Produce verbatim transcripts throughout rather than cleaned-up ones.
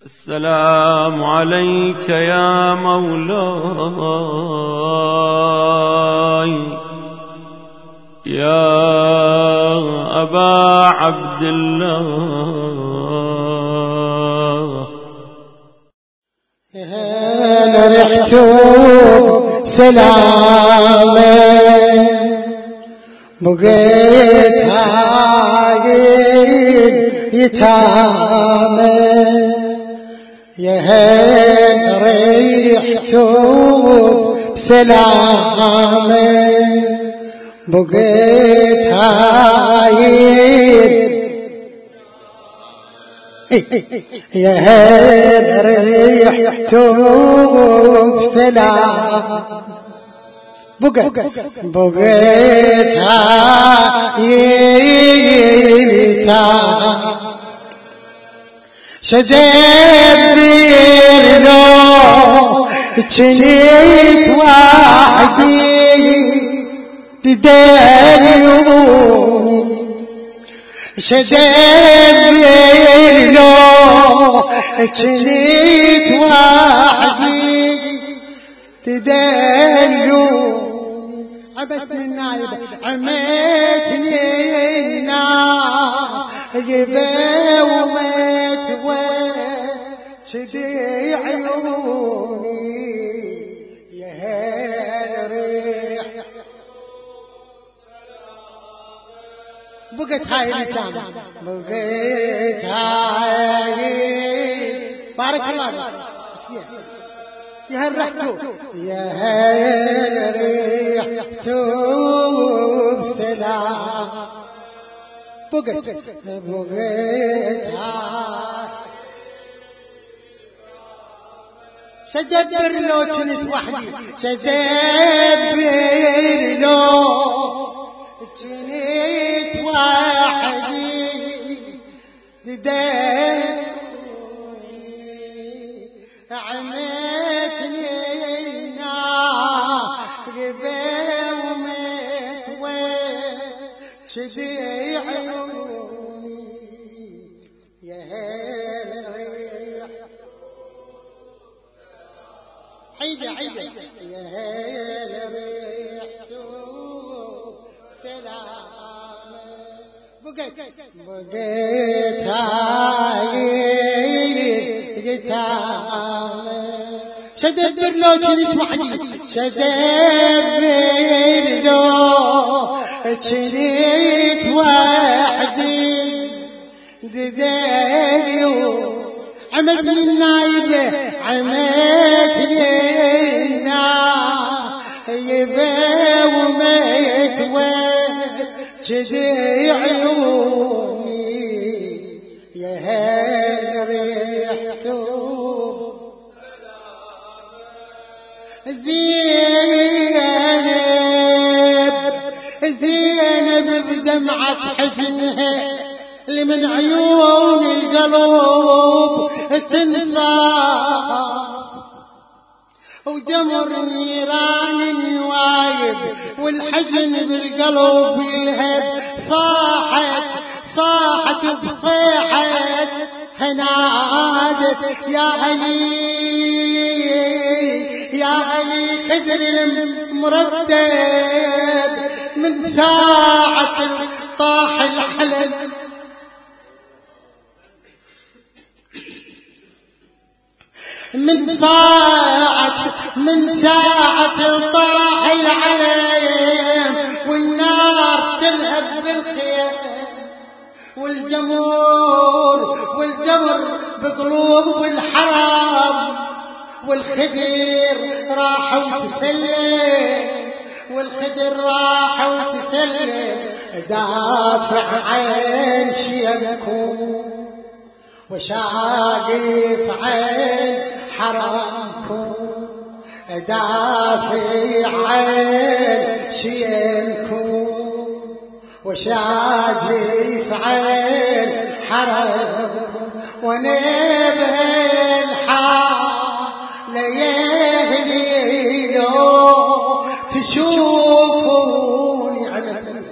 السلام عليك يا مولاي يا أبا عبد الله. أنا رحت سلامة بقيت هايل يتامى يا هل ريحتوا بسلامة بقيت هايل يا هل ريحتوا بسلامة بقيت بقيت هايل يتامى شدبر لو جنيت وحدي تدلوني شدبر لو جنيت وحدي تدلوني عبتني النايبة عمتني النايبة ومت شدي عيوني يا هل ريح بقيت هاي التامة بقيت هاي بارك الله يا هل رحتو يا هل ريحتو بسلام بقيت بقيت هاي شدبر لو كنت وحدي شدبر لو كنت وحدي تدلوني عمتني الناقبة ومتوى شدي عيوني يا هل ريح عيدة عيدة يا هل ريحتو سلامة بقيت بقيت هايل يتامى شدبر لو كنت وحدي شدبر لو كنت وحدي ددلو عمتني النايبة عمتني النايبة وميت وجدي عيوني يا هل ريحتو زينب زينب بدمعة حزنها اللي من عيون القلوب تنسى وجمر نيران النوايب والحزن بالقلب يلهب صاحت صاحت بصيحة هنادت يا علي يا علي خدر المرتب من ساعة طاح العلم من ساعة من ساعة طاح العلم والنار تلهب بالخيام والجمور والجمر بقلوب الحرام والخدر راح وتسلم والخدر راح وتسلم دافع عين شيمكم وشاقف عين حرامكم دافع عين شيمكم وشاجف عين حرامكم ونبه الحال يهلي لو تشوفوني عمتني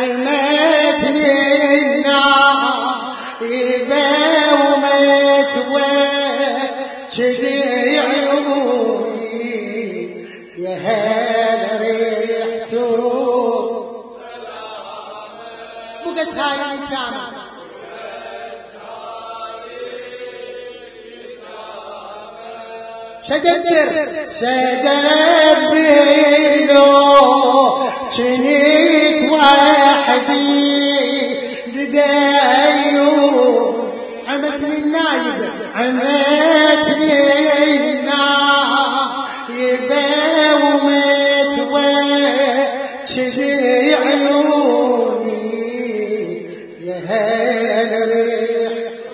عمتني النار ومت وجدي عيوني يا هل ريحته بقت هاي الأيتام سدبر سدبر لو جنيت وحدي لدايلو عمتني النايب عمتني النايب ومت وجدي عيوني يا هل ريح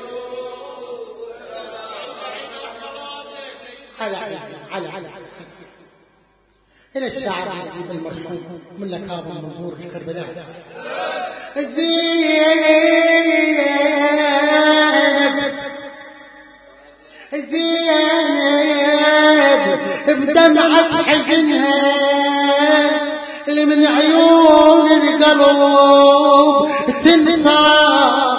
على على على على إلى الشاعر الأديب المرحوم من لكاظم منظور في كربلاء زينب زينب بدمعة حزنها اللي من عيون القلب تنصاب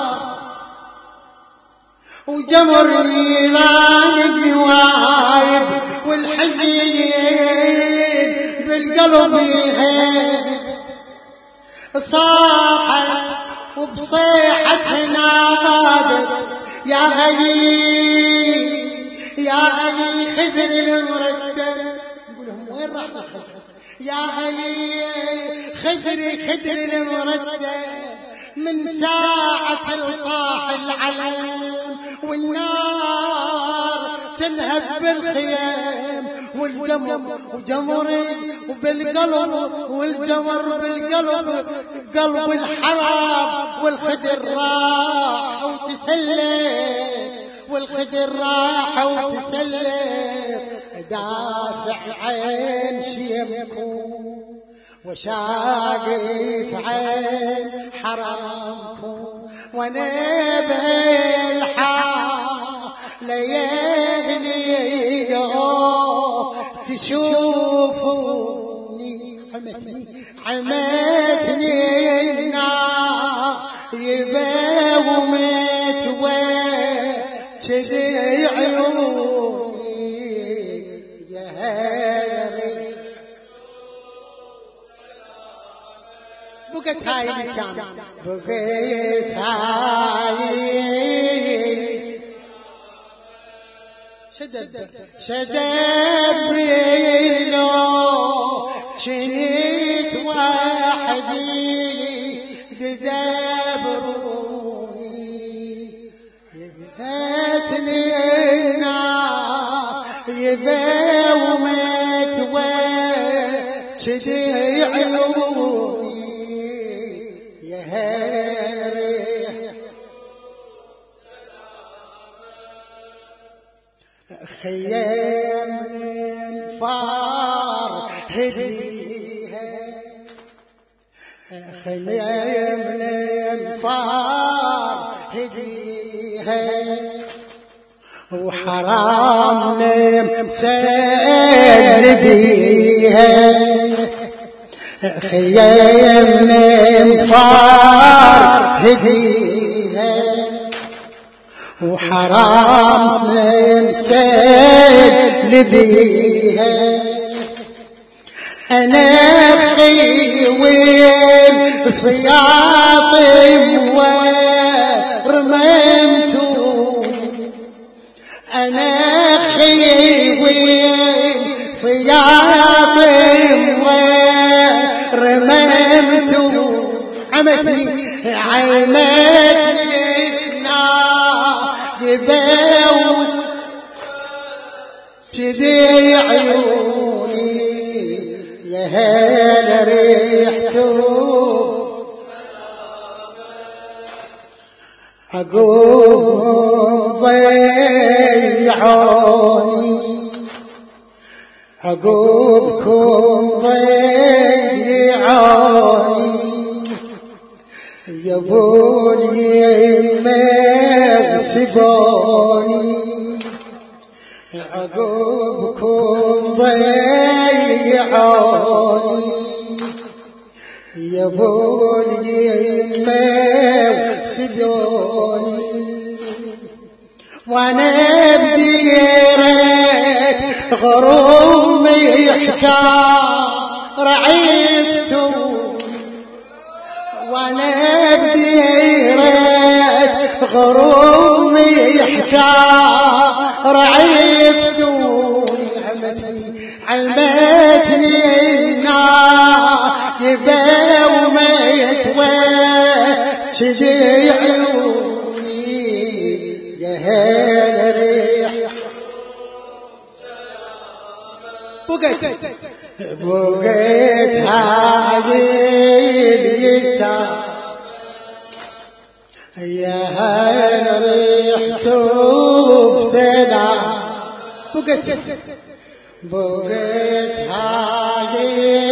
وجمر نيران النوايب والحزين بالقلب يهيب صاحت وبصيحة نادت يا غني يا غني خذر المردد نقول لهم وين راح الخذر يا غني خذري خذر المردد من ساعة الطاح العلم والنار تنهب بالخيام والجمر وجمري وبالقلب والجمر بالقلب قلب الحرام والخدر راح وتسلم والخدر راح وتسلم دافع عين شيمكم وشاقف عين حرامكم وانا بالحال ليالي لو تشوفوني عمتني عمتني النايب ومت وجدي عيوني يا هل بقت هاي الأيتام بقيت هاي سدبر سدبر لو جنيت وحدي تدبروني يبهتني النايب ومت وجدي عيوني يا هل ريح خيام من فار هديها خيام من فار هديها وحرام نمسل بيها خيام من فار هديها وحرام نمسل بيها أنا خيويل صياطي ورممتوني أنا خيويل صياطي ورممتوني عمتني عمتني يباوي جدي عيوني يا هل ريحته عقوبهم ضيعوني عقوبكم ضيعوني يبوني ما سبوني عقوبكم ضيعوني يبوني ما سبوني وانا بديرك غرومي يحتار عفتوني، وانا بديرك غرومي يحتار عفتوني. عمتني عمتني النايبة وما يتوجه عيوني، يا هل ريح بقيت بقيت هذه اليتامى، يا هل ريحتو بسلام. بقيت بقيت هذه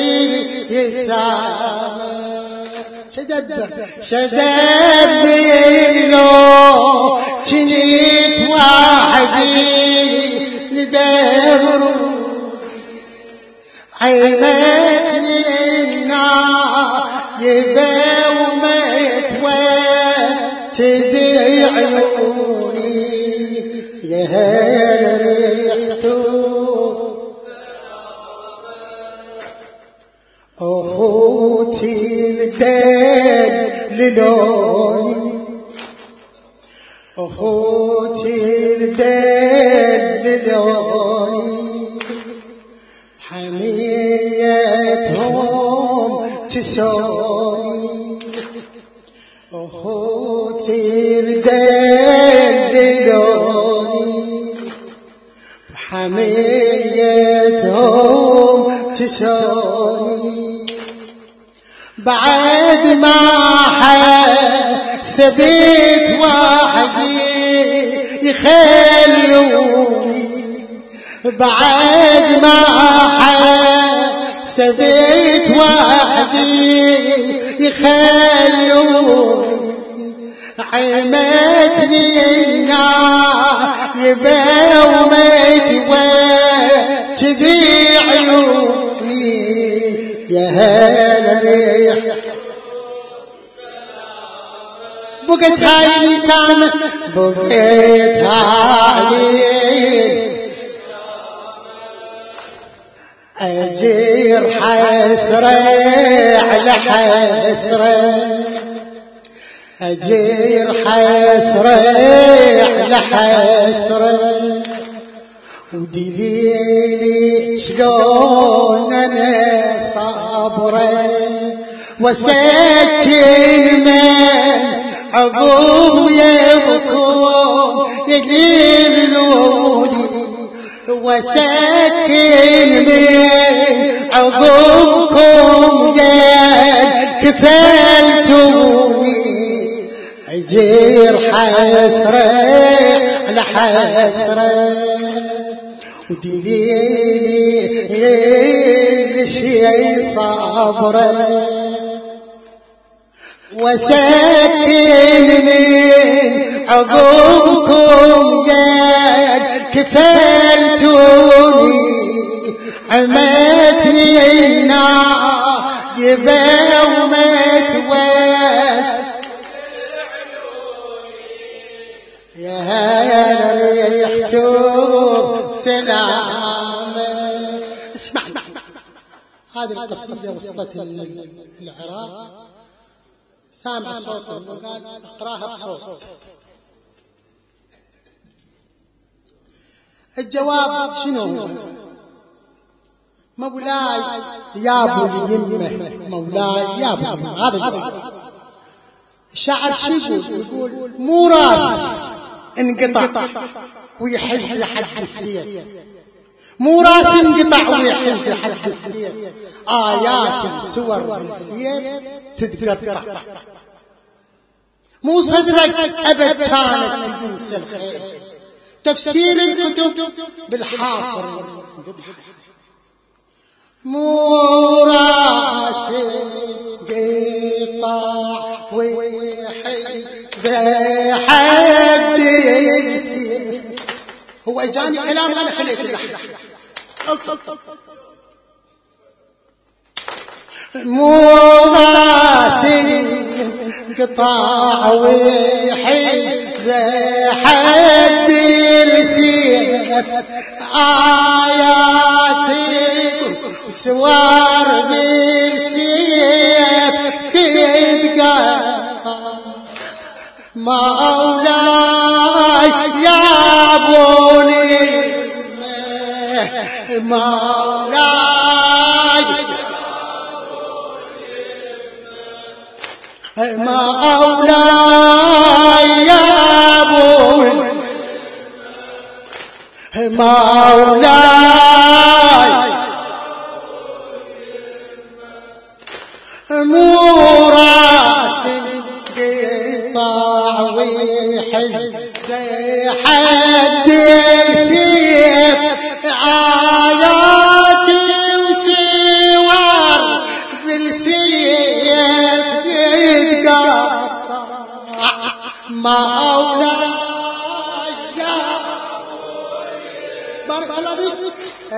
اليتامى، شدد شدد بينو جنيت وحدي لدبرو، عيمتني النايبة وما يتوجه عيوني، يا هل ريحتو أخوتي الدين للوني، أخوتي الدين للوني، حميتهم تسوني، أخوتي الدين للوني، حميتهم تسوني. بعد ما حسبت وحدي يخلوني، بعد ما حسبت وحدي يخلوني، عمتني النايبة وما يتوجه عيوني، يا هل ريح بقيت هاي اليتامى، بقيت هاي أجير حسرة على حسرة، أجير حسرة على حسرة، ودليلي شلون أنا صابرة وسكن من عقوب يبكون يقللوني، وسكن من عقوبكم يا كفلتوني، أجير حسرة على حسرة، ودليلي شي صبره وسكن من عقوبكم يا كفلتوني، عمتني النايبة وما يا هل ريحتو بسلامة. اسمع هذه القصيدة وصلت العراق، سامع صوت وقال اقراها بصوت. الجواب شنو؟ مولاي يا ابو اليمه، مولاي يا ابو اليمه. هذا الجواب. الشاعر شو يقول؟ يقول مو راس انقطع ويحز حد السيف، مو راس انقطع ويحز حد السيف، آيات سور بالسيف تتقطع، مو صدرك أبد كانت تدوس الخير، تفسير الكتب بالحافر مو راس انقطع ويحز حد السيف. هو اجاني كلام انا خليت اللحن. مو راس انقطاع ويحز زي حد السيف آياتك سوار بالسيف تتقطع مولاي يا بني مولاي مولاي يا بني مولاي مو راس قطع ويحل زي حد السيف آياتي وسوار بالسيف يتقطع مولاي يا بارك الله فيك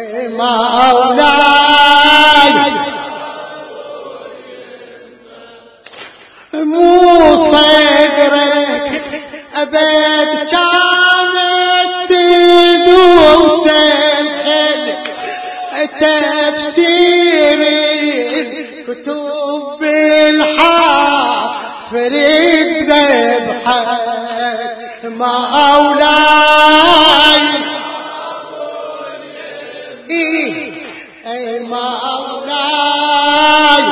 مولاي مو صدرك أبد كانت تدوس الخل تفسير كتب الحافر ذبحك مولاي إيه أي مولاي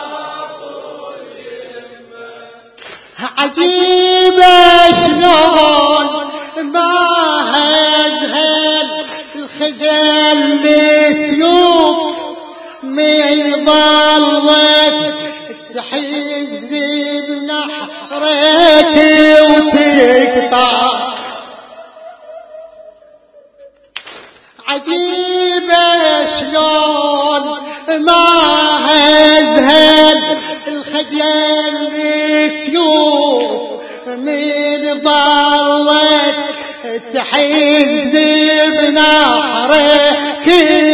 عجيبة شلون ما هزهل الخجل لسيوف من ضلك تحز بنحرك وتقطع عجيبة شلون ما هزهل الخجل لسيوف من ضلك تحز بنحرك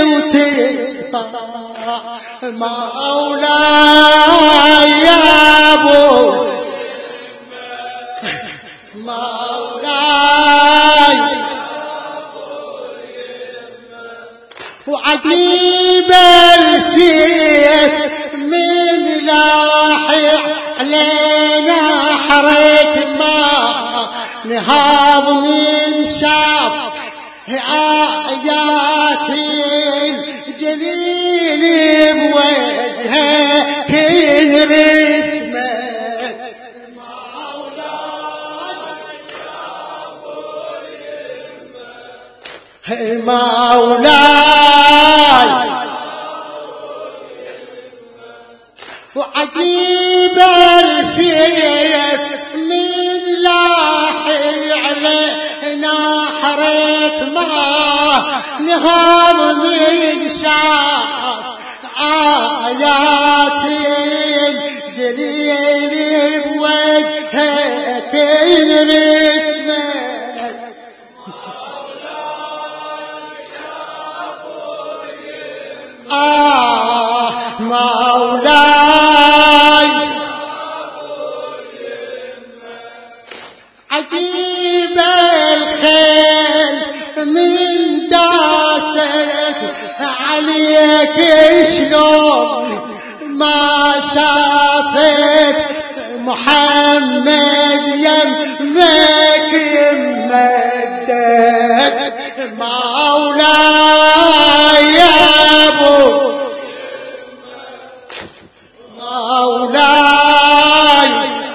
وتقطع مولاي يا ابو مولاي وعجيب السيف من لاحق علينا حرك ما نهاض من شاف آيات الجليل بوجهه كن رسمك مولاي وعجيب السيف من لاحي علينا حرك ما نهض من شاف آيات الجليل بوجهك رسمك آه مولاي عجيب الخيل من داسك عليك شلون ما شافت محمد يمك يمدك مولاي يا ابو مولاي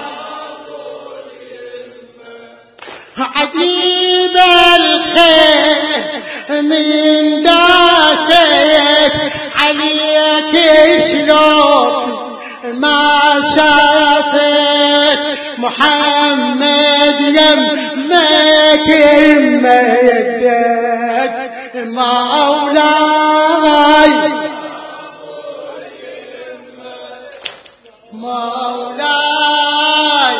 عجيب الخير من داسك عليك شلون ما شافت محمد يمك يمدك مولاي مولاي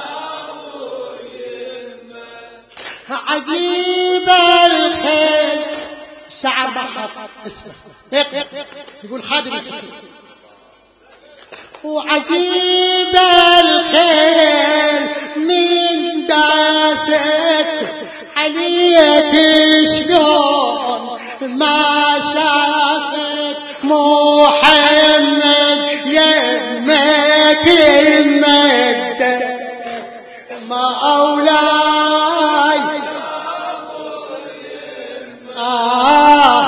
عجيب الخيل شعر بحر اسمع يقول خادم الحسين وعجيب الخيل من داسك عليك شلون ما شافت محمد يمك المجد مولاي آه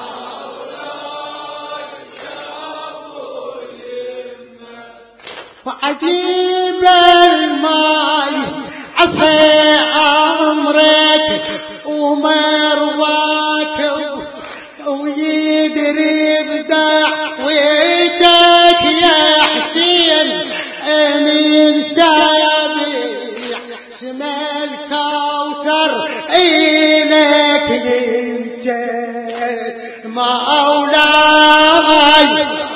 وعجيب الماي عسى أمرك ومرواك ويدري بدعوتك يا حسين من سابع سما الكوثر إليك يمجد مولاي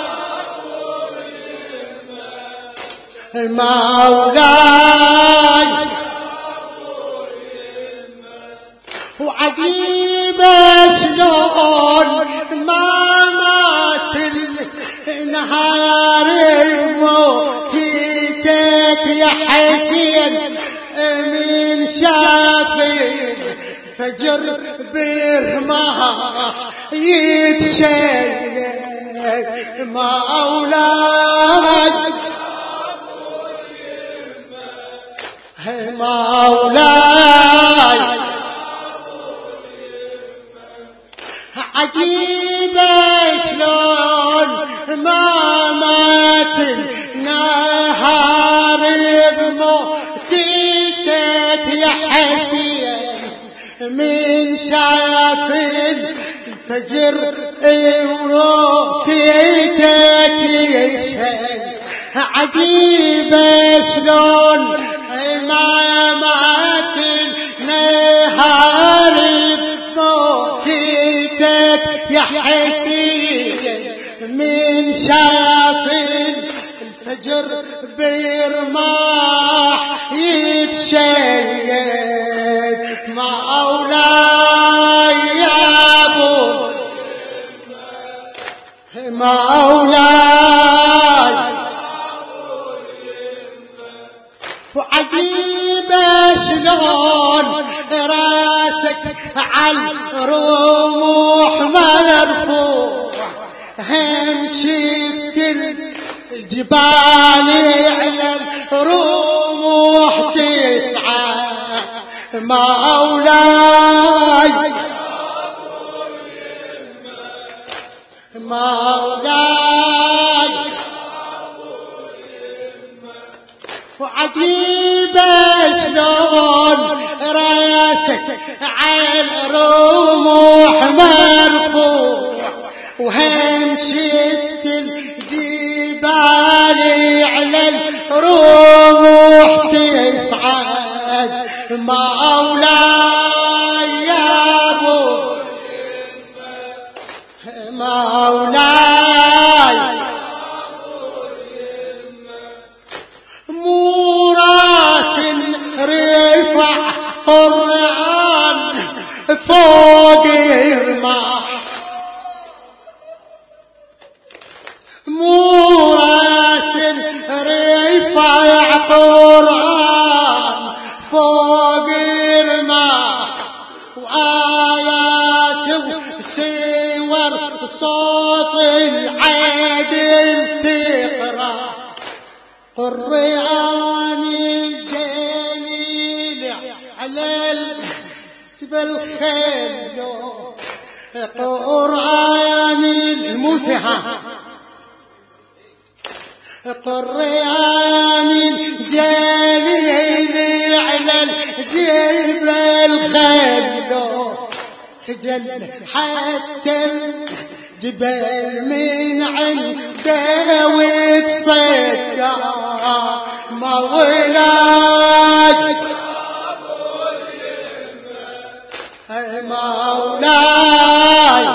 مولاي وعجيب شلون ما مات النهار موتك يا حسين من شاف الفجر برماه يتشيك مولاي مولاي عجيب شلون ما مات النهار بموتك يا حسين من شاف الفجر وروتك يشهد عجيب شلون ما مات النهار بموتك يا حسين من شاف الفجر برماح يتشيد مولاي يا ابو مولاي وعجيب شلون راسك على الرموح مرفوع هم شفت الجبال على الرموح تسعى مولاي مولاي وعجيب شلون راسك على الرموح مرفوع وهم شفت الجبال على الرموح تصعد مولاي يا ابو مولاي مو راس رفع قرآن فوق الماء مو راس رفع قرآن فوق الماء وآيات وسور صوت العدل تقرأ قرآن الجليل على الجبل خيله قرآن الموسيقى قرآن الجليل على الجبل خيله خجل حتى الجبل من عنده وتصدى مولاي مولاي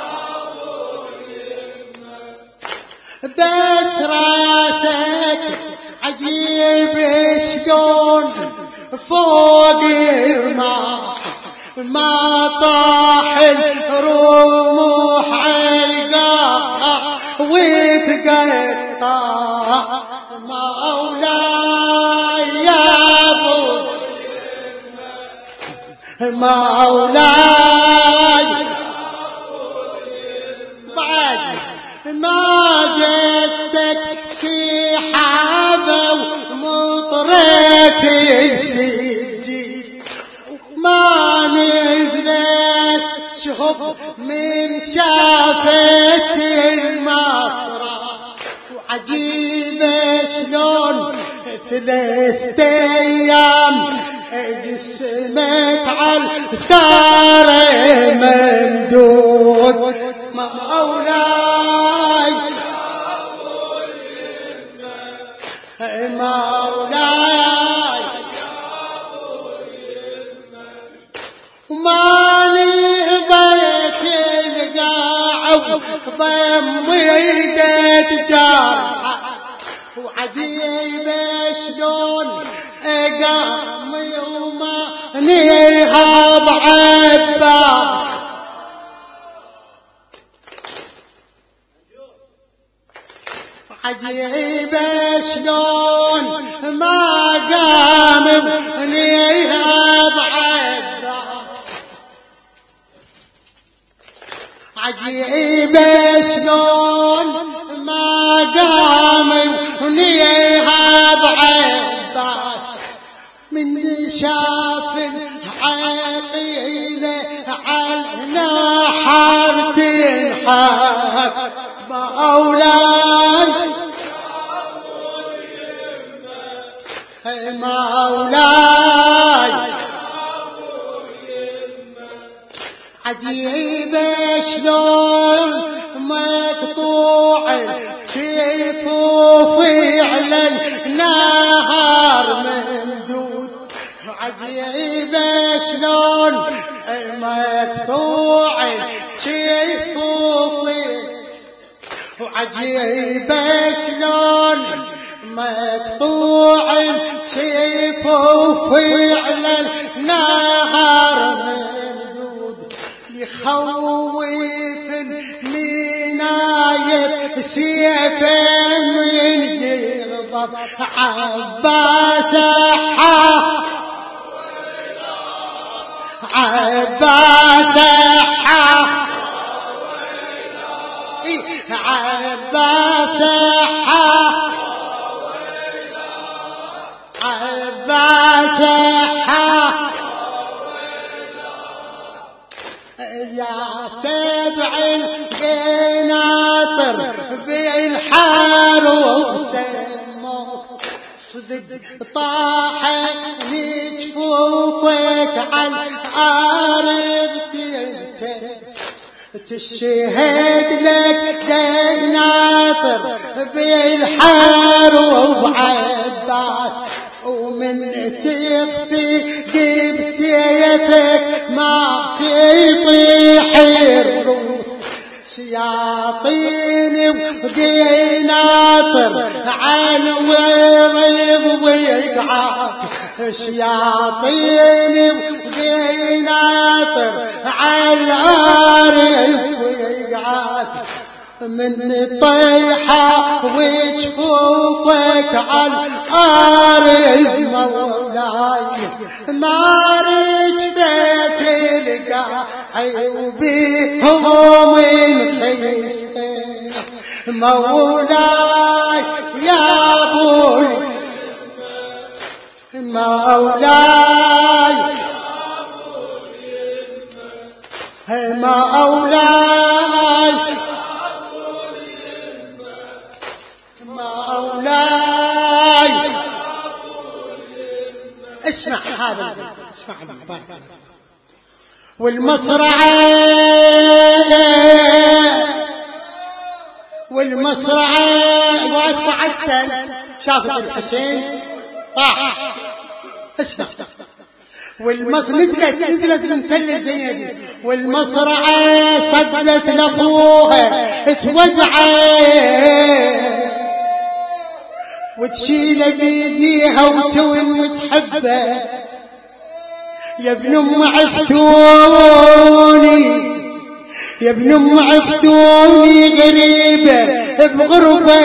بس راسك عجيب شلون فوق الماء ما طاح الرموح عالقاع وتقطع مولاي يا ابو مولاي بعد ما جدك في حابة ومطرت السجين ما نزلت شهب من شافت المصرى وعجيبة شلون ثلاثة أيام جسمك على الثار ممدود مولاي مولاي ومالي بيت القاع ضميدت جارحة وعجيبة شلون قام يوما نيها بعباس عجيبة شلون ما قام نيها بعباس عجيبة شلون ما قام نيها بعباس من شاف العقيلة عنا حار تنحر مولاي مولاي عجيبة شلون مقطوع سيف وفعلا نهار ممدود عجيبة شلون مقطوع سيف وعجيبة شلون مقطوع سيف وفعلا نهار ممدود يخوف المنايب سيفا من يغضب عباس حا عباس حا عباس حا عباس حا يا سبع القناطر بالحار وسموك صدق طاح جفوفك على الارض تشهد لك قناطر بالحار وبعباس ومن تخفي قب سيفك ما تطيح الروس شياطين وقناطر عن ورب ويقعد شياطين وقناطر عن الارض ويقعد من طيحة وجفوفك على الأرض مولاي ما رجبت القاعي وبيهم الخيسين مولاي يا بوي مولاي مولاي مولاي اسمع هذا اسمع بارك والمصرعة والمصرعة واقفة عتل شافت الحسين طاح اسمع والمصر نزلت نزلت من تل زينب والمصرعة صدت لأخوها تودعه وتشيل بيديها وتون وتحبه يا ابن ام عفتوني يا ابن ام عفتوني غريبة بغربة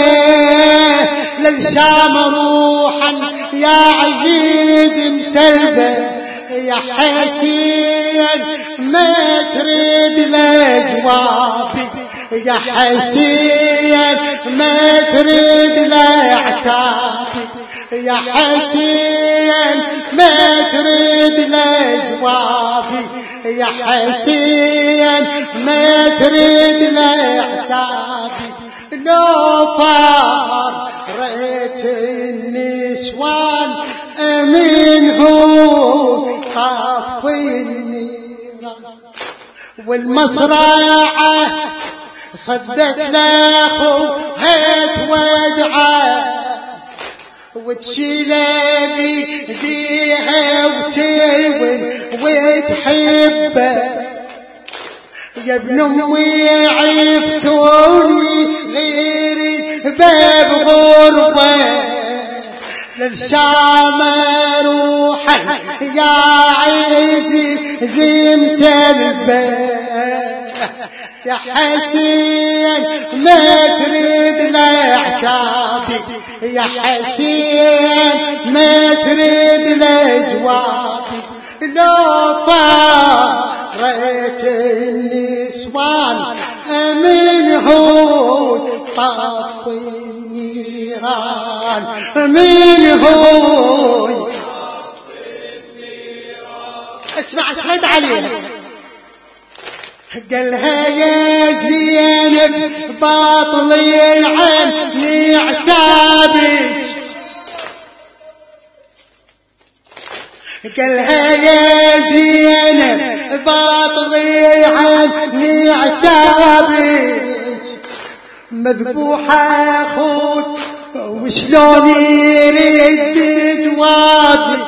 للشام روحا يا عزيز مسلبة يا حسين ما تريد لجوابي، يا حسين ما تريد لعتابي، يا حسين ما تريد لجوابي، يا حسين ما تريد لعتابي. لو فارت النسوان منهم طفي النيران، والمصرعة صدت لاخوها تودعه، وتشيل بيديها وتون وتحبه. يا ابن امي عفتوني غيري باب غربه، للشام روحي يا عزيزي ذي مسلبه. يا حسين ما تريد لعتابي، يا حسين ما تريد لجوابي. لو فارت النسوان منهم طفي النيران، منهم اسمع ايش رد عليها. قالها يا زينب باطلي عني عتابك، قالها يا زينب باطلي عني عتابك، مذبوحة اخوك وشلون يريد جوابك.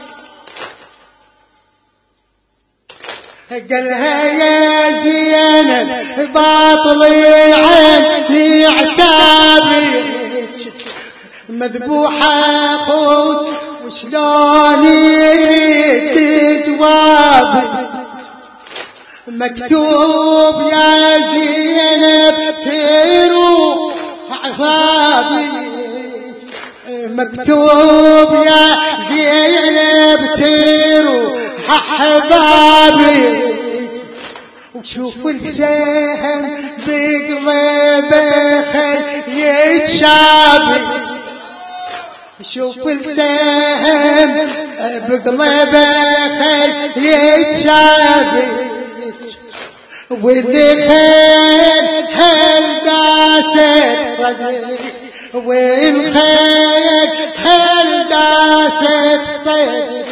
قالها يا زينب باطلي عني عتابك، مذبوحة اخوك وشلون يريد جوابك. مكتوب يا زينب تروح عفافك، مكتوب يا زينب تروح احبابك. وشوف السهم بقلبه يتشابك، شوف السهم بقلبه يتشابك. واللي خير هل داست صدري، والخير هل داست صدري.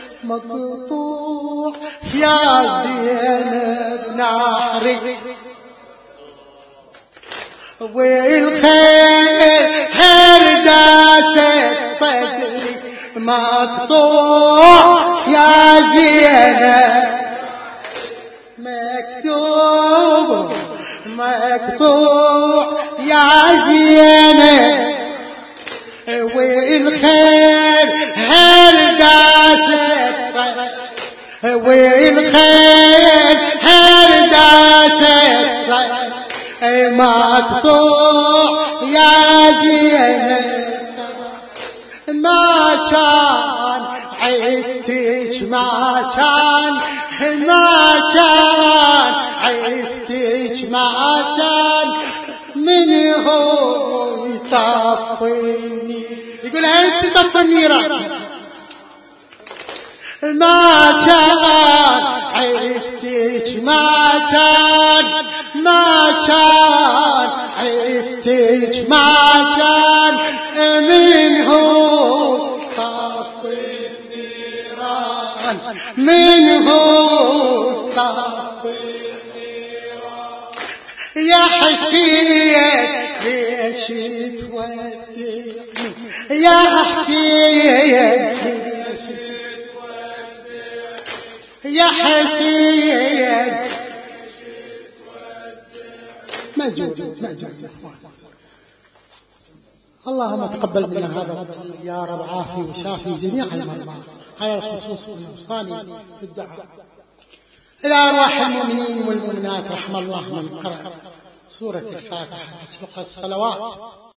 مقطوع يا زينب ناري، والخير هل داست صدري. مقطوع يا زينب، مكتوب مقطوع يا زينب، والخير هل داست صدري، والخير هل داست صدري. مقطوع يا زينب. ما كان عفتك، ما كان ما كان عفتك، ما كان من هو يطفيني. يقول انت طفي النيران. ما كان عفتك، ما كان ما كان عفتك، ما كان منه طفي النيران، منه طفي النيران. يا حسين ليش تودعني، يا حسين ليش تودعني، يا حسين مجود مجود. اللهم تقبل منا هذا يا رب، عافي وشافي جميع المرضى على الخصوص والأوصال بالدعاء. إلى أرواح المؤمنين والمؤمنات رحم الله من قرأ سورة الفاتحة تسبق الصلوات.